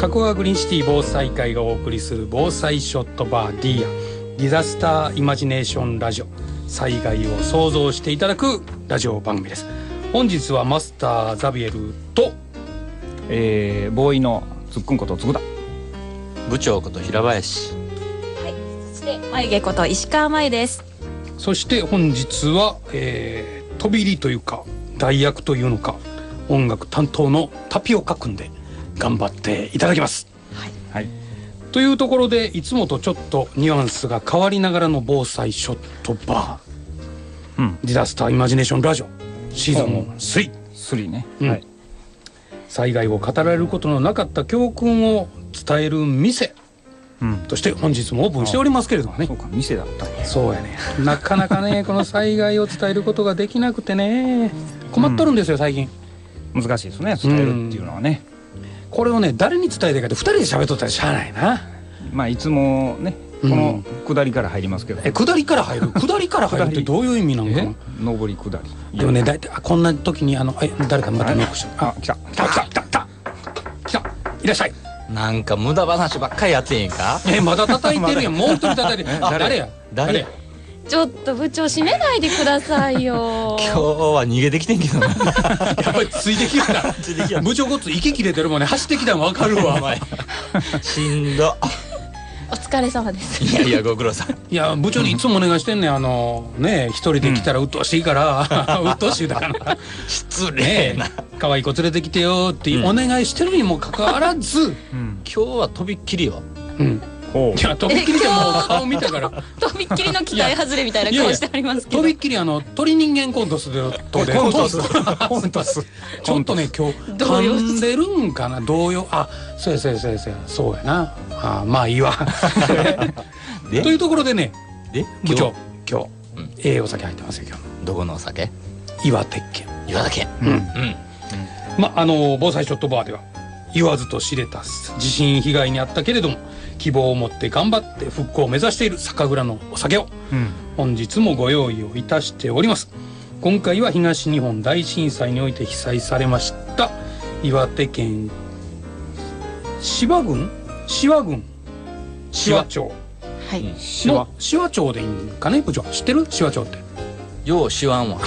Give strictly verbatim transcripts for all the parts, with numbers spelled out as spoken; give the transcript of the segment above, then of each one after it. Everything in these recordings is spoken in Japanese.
加古川グリーンシティ防災会がお送りする防災ショットバー D やディザスターイマジネーションラジオ、災害を想像していただくラジオ番組です。本日はマスターザビエルと、 えー、ボーイのつっくんことつぐだ、 部長こと平林、 はい、そして眉毛こと石川真由です。 そして本日は、えー、飛び入りというか代役というのか音楽担当のタピオカくんで頑張っていただきます。 はい、 はい、 というところでいつもとちょっとニュアンスが変わりながらの防災ショットバー、うん、ディザスターイマジネーションラジオシーズンスリー、 スリーね、 うん、 はい、 災害を語られることのなかった教訓を伝える店、うん、として本日もオープンしておりますけれどもね。 そうか、店だったね。 そうやね、なかなかねこの災害を伝えることができなくてね困っとるんですよ、最近。 難しいですね、伝えるっていうのはね、 うん、これをね誰に伝えたいかってふたりで喋っとったらしゃあないな。 まあいつもねこの下りから入りますけど、 え下りから入る下りから入るってどういう意味なのかな。 上り下りでもね、だいたいこんな時にあのえ誰かまたメイクしよう。 あ、来た来た来た来た来た来た、いらっしゃい。 なんか無駄話ばっかりやってへんか。 えまだ叩いてるやん。もう一人叩いてる。誰や誰や。 ちょっと部長閉めないでくださいよ。 今日は逃げてきてんけどな。 やっぱりついてきた。部長ごっつ息切れてるもんね。走ってきたの分かるわ。 しんど。 お疲れ様です。 いやいやご苦労さん。 いや部長にいつもお願いしてんねん。あのね一人で来たら鬱陶しいから鬱陶しいだから失礼な、 可愛い子連れてきてよってお願いしてるにもかかわらず、 今日はとびっきりよ。 うん、いやとびっきりでもう顔見たからとびっきりの期待外れみたいな顔してありますけど、 とびっきりあの鳥人間コントスでとでコントスコントスちょっとね今日噛んでるんかな、動揺。あ、そうやそうやそうやそうやそうやな。あ、まあいいわ。というところでね、 で部長今日、うん、ええお酒入ってますよ今日。 どこのお酒？ 岩手県。 岩手県。 うん、うん、まああの防災ショットバーでは言わずと知れた地震被害にあったけれども希望を持って頑張って復興を目指している酒蔵のお酒を、うん、本日もご用意をいたしております。今回は東日本大震災において被災されました岩手県芝郡紫波郡紫波町、 はい、 の紫波町でいいんかね部長。知ってる紫波町って。 よう知わんわ。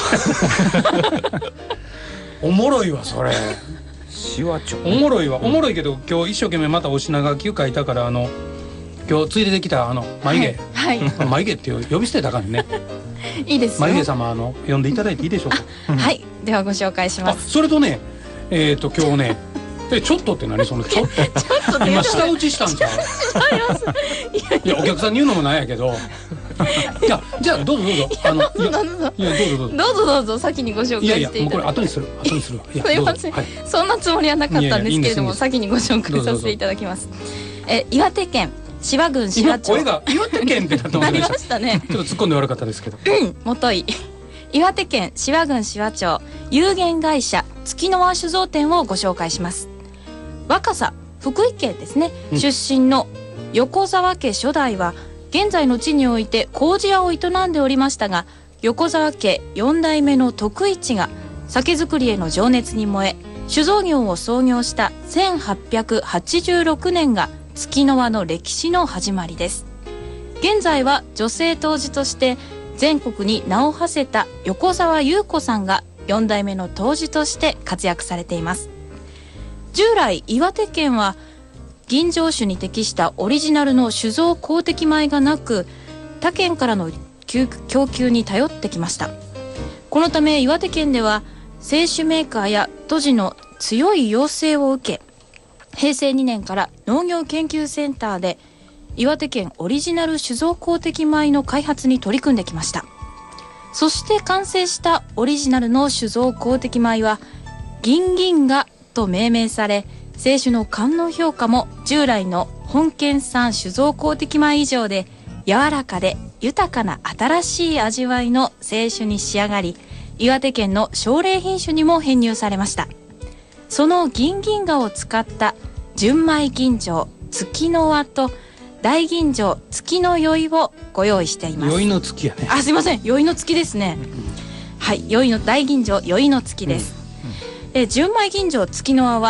おもろいわそれ。 紫波町おもろいわ、おもろいけど今日一生懸命またお品書きを書いたから、あの今日ついでできたあの眉毛、 はいはい、 眉毛っていう呼び捨てたからね。 いいですよ。 眉毛様あの呼んでいただいていいでしょうか。 はい、ではご紹介します。 あ、それとね、えっと今日ねえちょっとって何そのちょっとちょっと今舌打ちしたんちゃう。いやお客さんに言うのもなんやけど。いやじゃあどうぞどうぞ。あのいやどうぞどうぞどうぞどうぞ先にご紹介していただいて。いやいやもうこれ後にする後にするわ。 すいません、はい、そんなつもりはなかったんですけれども先にご紹介させていただきます。え岩手県紫波郡紫波町。 声が岩手県ってなってました。なりましたね。 ちょっと突っ込んで悪かったですけど。 うん、もとい岩手県紫波郡紫波町有限会社月の輪酒造店をご紹介します。若狭福井県ですね、うん、出身の横澤家初代は現在の地において麹屋を営んでおりましたが、横澤家よん代目の徳一が酒造りへの情熱に燃え酒造業を創業したせんはっぴゃくはちじゅうろくねんが月の輪の歴史の始まりです。現在は女性杜氏として全国に名を馳せた横澤優子さんがよん代目の杜氏として活躍されています。従来岩手県は吟醸酒に適したオリジナルの酒造公的米がなく他県からの供給に頼ってきました。このため岩手県では清酒メーカーや杜氏の強い要請を受け、へいせいにねんから農業研究センターで岩手県オリジナル酒造公的米の開発に取り組んできました。そして完成したオリジナルの酒造公的米は銀銀河と命名され、清酒の官能評価も従来の本県産酒造公的米以上で柔らかで豊かな新しい味わいの清酒に仕上がり、岩手県の奨励品種にも編入されました。その銀銀河を使った純米吟醸月の輪と大吟醸月の酔をご用意しています。 酔いの月やね。 あ、すいません、酔いの月ですね、うん、はい、酔いの大吟醸酔いの月です、うんうん、で純米吟醸月の輪は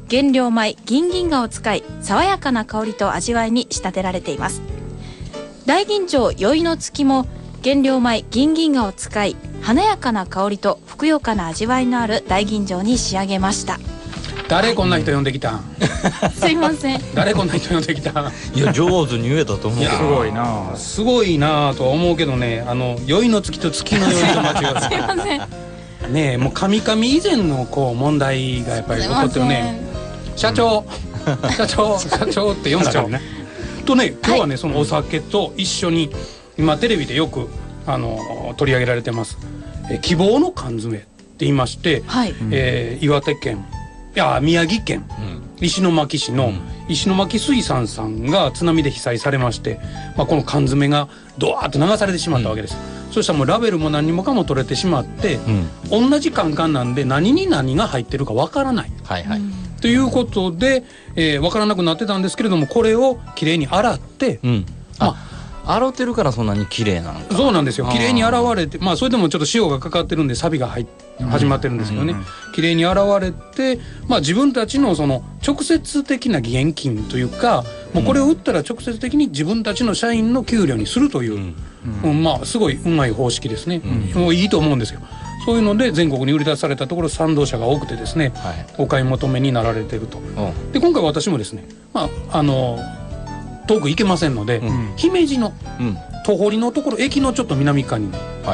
原料米銀銀河を使い爽やかな香りと味わいに仕立てられています。大吟醸宵の月も原料米銀銀河を使い華やかな香りとふくよかな味わいのある大吟醸に仕上げました。 誰こんな人呼んできたん？ すいません。 誰こんな人呼んできたん？ いや上手に言えたと思う。 いやすごいな。 すごいなとは思うけどね、あの宵の月と月の宵と間違すいません。 うねえ、もう神々以前のこう問題がやっぱり起こってるね。社長社長社長って呼んだからね。とね、今日はね、そのお酒と一緒に今テレビでよくあの取り上げられてます、え希望の缶詰って言いまして、 はいえー岩手県いや宮城県、うん、石巻市の石巻水産さんが津波で被災されまして、まあ、この缶詰がドワーッと流されてしまったわけです、うん、そしたらもうラベルも何もかも取れてしまって、うん、同じカンカンなんで何に何が入ってるかわからない、 はいはい、 ということで、えー、わからなくなってたんですけれども、これをきれいに洗って、うん、 まあ洗ってるからそんなに綺麗なんか。 そうなんですよ。綺麗に洗われて、まあそれでもちょっと塩がかかってるんで錆が入っ始まってるんですけどね、綺麗に洗われて、まあ自分たちのその直接的な現金というか、もうこれを売ったら直接的に自分たちの社員の給料にするという、うんうん、まあすごいうまい方式ですね、うん、もういいと思うんですよ。そういうので全国に売り出されたところ賛同者が多くてですね、はい、お買い求めになられてると。で今回私もですね、まああの遠く行けませんので、うん、姫路の戸堀のところ、駅のちょっと南側に、はい、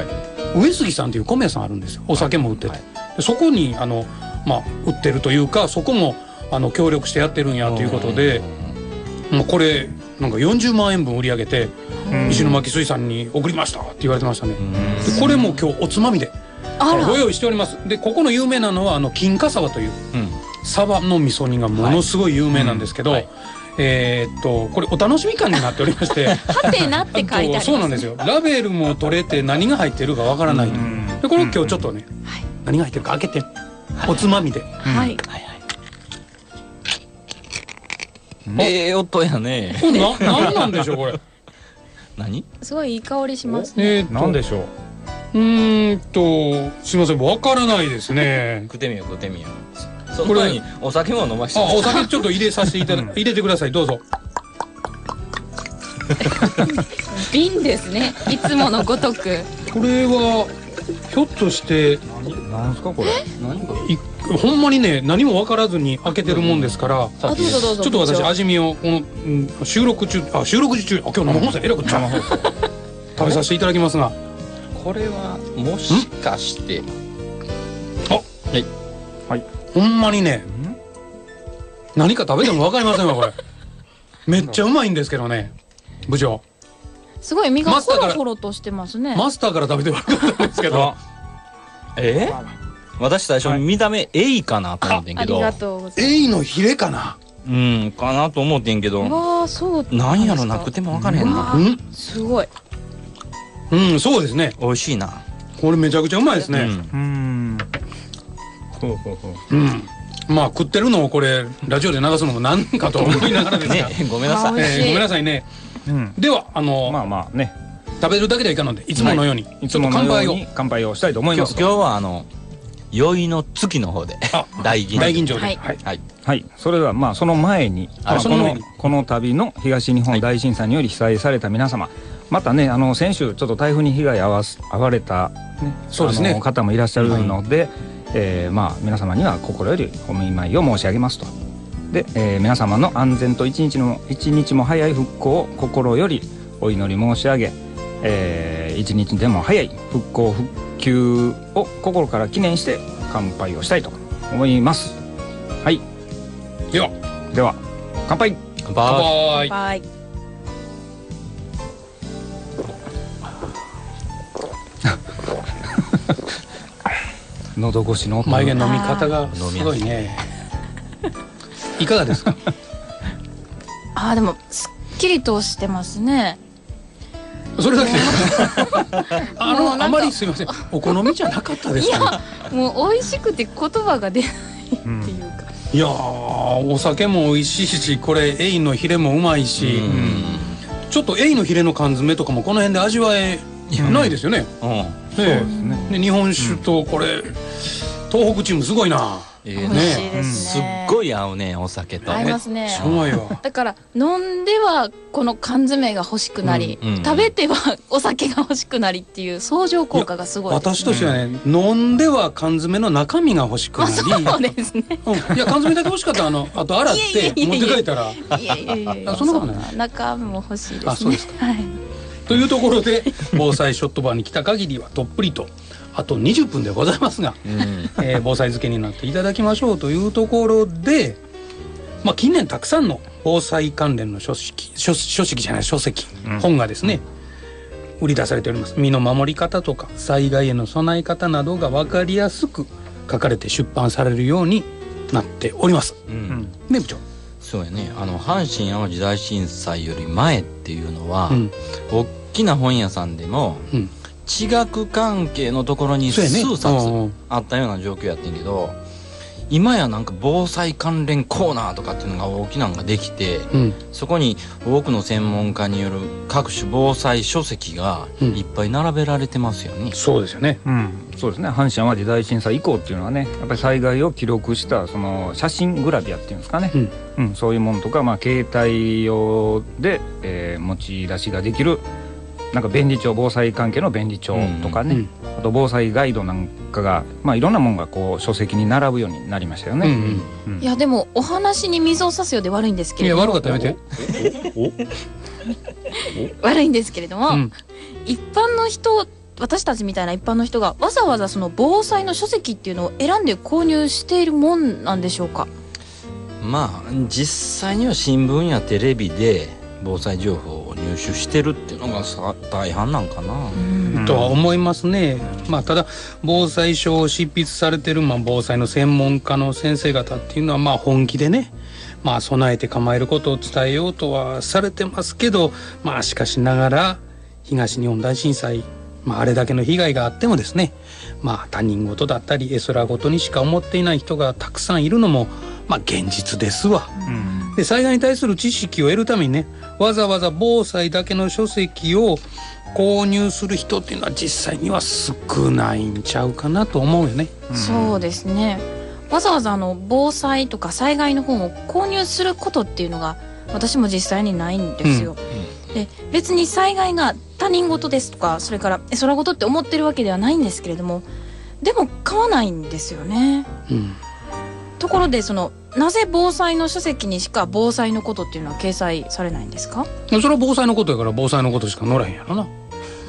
上杉さんという米屋さんあるんですよ。お酒も売ってて、はい、でそこにあの、まあ、売ってるというか、そこもあの協力してやってるんやということで、もうこれなんかよんじゅうまんえんぶん売り上げて石巻水産に送りましたって言われてましたね。でこれも今日おつまみでご用意しております。でここの有名なのはあの金華サバという、うん、サバの味噌煮がものすごい有名なんですけど、はいうんはい、えー、っとこれお楽しみ感になっておりましてはてなって書いてあります、ね、 そうなんですよ。ラベルも取れて何が入ってるかわからない。でこれ今日ちょっとね、はい、何が入ってるか開けて、はい、おつまみで、はいはいはいええ音やね。 これな何なんでしょうこれ。 何？ すごいいい香りしますね。 えー、何でしょう。うーんとすみません、わからないですね。 食ってみよう食ってみよう。その前にお酒も飲まして。 あ、お酒ちょっと入れさせていただ入れてください、どうぞ。 瓶ですね、いつものごとく。 これはひょっとして何ですかこれ。 いほんまにね、何も分からずに開けてるもんですから、 あ、どうぞどうぞ。 ちょっと私味見をこの、うん、収録中あ収録中あ今日生放送えらくちゃ食べさせていただきますが、 これはもしかしてあはいはい、ほんまにね何か食べても分かりませんわこれ。めっちゃうまいんですけどね部長。 すごい身がホロホロとしてますね。 マスターから食べて分かったんですけどえー、私最初見た目エイかなと思ってんけど、 ありがとうございます。 エイのヒレかな、 うんかなと思ってんけど、 わあそうなんやろなくても分かれへんな。 うんすごい、 うんそうですね、 美味しいなこれめちゃくちゃうまいですね。 うん、ほうほうほう、うん、まあ食ってるのをこれラジオで流すのもなんかと思いながらですが、 ね、ごめんなさい、 えー、ごめんなさいね、うん、ではあのまあまあね食べるだけではいかんのでいつものように、はい、 ちょっと乾杯を乾杯をしたいと思います。 今日はあの宵の月の方で大吟醸大吟醸で、 はいはいはい、はい、それではまあその前に、あその前にこのこの度の東日本大震災により被災された皆様、はい、またねあの先週ちょっと台風に被害遭わす遭われた、ね、そうですね方もいらっしゃるので、はい、えー、まあ皆様には心よりお見舞いを申し上げますと。で、えー、皆様の安全と一日の一日も早い復興を心よりお祈り申し上げ、えー、一日でも早い復興復旧を心から記念して乾杯をしたいと思います。はい、 ではでは乾杯。 乾杯。 乾杯。 喉越しの眉毛飲み方がすごいね。いかがですか。 あーでもすっきりとしてますね。 それだけであのあまりすいません、お好みじゃなかったですかね。 いやもう美味しくて言葉が出ないっていうか、うん、 いやお酒も美味しいし、これエイのヒレもうまいし、うん、ちょっとエイのヒレの缶詰とかもこの辺で味わえないですよね。そうですね。で日本酒とこれ、うん、東北チームすごいな。 ええね、 美味しいですすっね。 ごい合うねお酒と。 合いますね。 すごいわ。 だから飲んではこの缶詰が欲しくなり、 うんうん食べてはお酒が欲しくなりっていう相乗効果がすごいですね。 私としてはね、飲んでは缶詰の中身が欲しくなり、 そうですね。 うん、いや缶詰だけ欲しかったらあのあと洗っいやいやいやいやて持って帰ったらいやいやいやいや、 あそんなことないそんな中身も欲しいですね。 あそうですはい。 というところで防災ショットバーに来た限りはどっぷりとあとにじゅっぷんでございますが、 うんえー防災漬けになっていただきましょうというところで、まあ、近年たくさんの防災関連の書籍書書籍じゃない書籍、うん、本がですね売り出されております。身の守り方とか災害への備え方などが分かりやすく書かれて出版されるようになっております、うん、ね部長。 そうやね、あの阪神・淡路大震災より前っていうのは、うん、大きな本屋さんでも、うん、地学関係のところに数冊あったような状況やってんけど、今やなんか防災関連コーナーとかっていうのが大きなのができて、うん、そこに多くの専門家による各種防災書籍がいっぱい並べられてますよね、うん、 そうですよね、 うん、そうですね。阪神・淡路大震災以降っていうのはね、やっぱり災害を記録したその写真グラビアっていうんですかね、うんうん、そういうものとか、まあ、携帯用で、えー、持ち出しができるなんか便利帳、防災関係の便利帳とかね、うんうん、あと防災ガイドなんかが、まあ、いろんなものがこう書籍に並ぶようになりましたよね、うんうんうん、いやでもお話に水を差すようで悪いんですけれども、 いや悪かったらやめて悪いんですけれども、うん、一般の人、私たちみたいな一般の人がわざわざその防災の書籍っていうのを選んで購入しているもんなんでしょうか。 まあ実際には新聞やテレビで防災情報を入手してるっていうのが大半なんかな、 うん、とは思いますね、まあ、ただ防災書を執筆されてる、まあ、防災の専門家の先生方っていうのはまあ本気でね、まあ、備えて構えることを伝えようとはされてますけど、まあ、しかしながら東日本大震災、まあ、あれだけの被害があってもですね、まあ、他人事だったり絵空事にしか思っていない人がたくさんいるのも、まあ、現実ですわ、うん、で災害に対する知識を得るためにね、わざわざ防災だけの書籍を購入する人っていうのは実際には少ないんちゃうかなと思うよね、 うん、そうですね。わざわざあの防災とか災害の本を購入することっていうのが私も実際にないんですよ、うん、で別に災害が他人事ですとかそれから絵空事って思ってるわけではないんですけれども、でも買わないんですよね、うん、ところでそのなぜ防災の書籍にしか防災のことっていうのは掲載されないんですか。 それは防災のことやから防災のことしか載らへんやろな。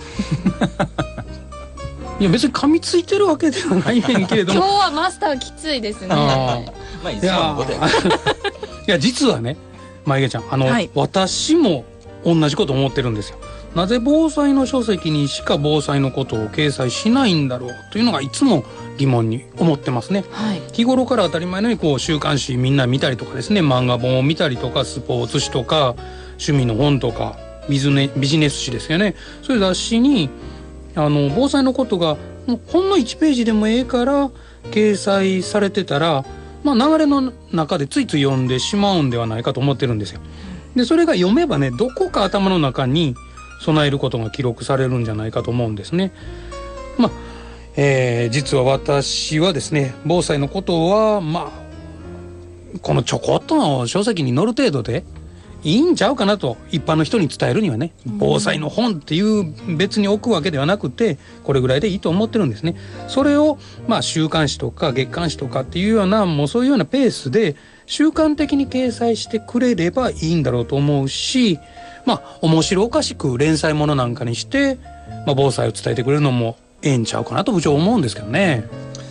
いや別に噛みついてるわけではないねんけれども今日はマスターきついですね。 まあいつものことや。いや実はね、まゆげちゃんあの、はい、私も同じこと思ってるんですよ。なぜ防災の書籍にしか防災のことを掲載しないんだろうというのがいつも疑問に思ってますね、はい、日頃から当たり前のようにこう週刊誌みんな見たりとかですね、漫画本を見たりとかスポーツ誌とか趣味の本とかビジネ、ビジネス誌ですよね、そういう雑誌にあの防災のことがほんのいちページでもええから掲載されてたら、まあ、流れの中でついつい読んでしまうんではないかと思ってるんですよ。でそれが読めばね、どこか頭の中に備えることが記録されるんじゃないかと思うんですね。まあ、えー、実は私はですね、防災のことはまあこのちょこっとの書籍に載る程度でいいんちゃうかなと、一般の人に伝えるにはね、防災の本っていう別に置くわけではなくてこれぐらいでいいと思ってるんですね。それをまあ週刊誌とか月刊誌とかっていうような、もうそういうようなペースで習慣的に掲載してくれればいいんだろうと思うし、まあ面白おかしく連載ものなんかにして、まあ、防災を伝えてくれるのもええんちゃうかなと部長思うんですけどね。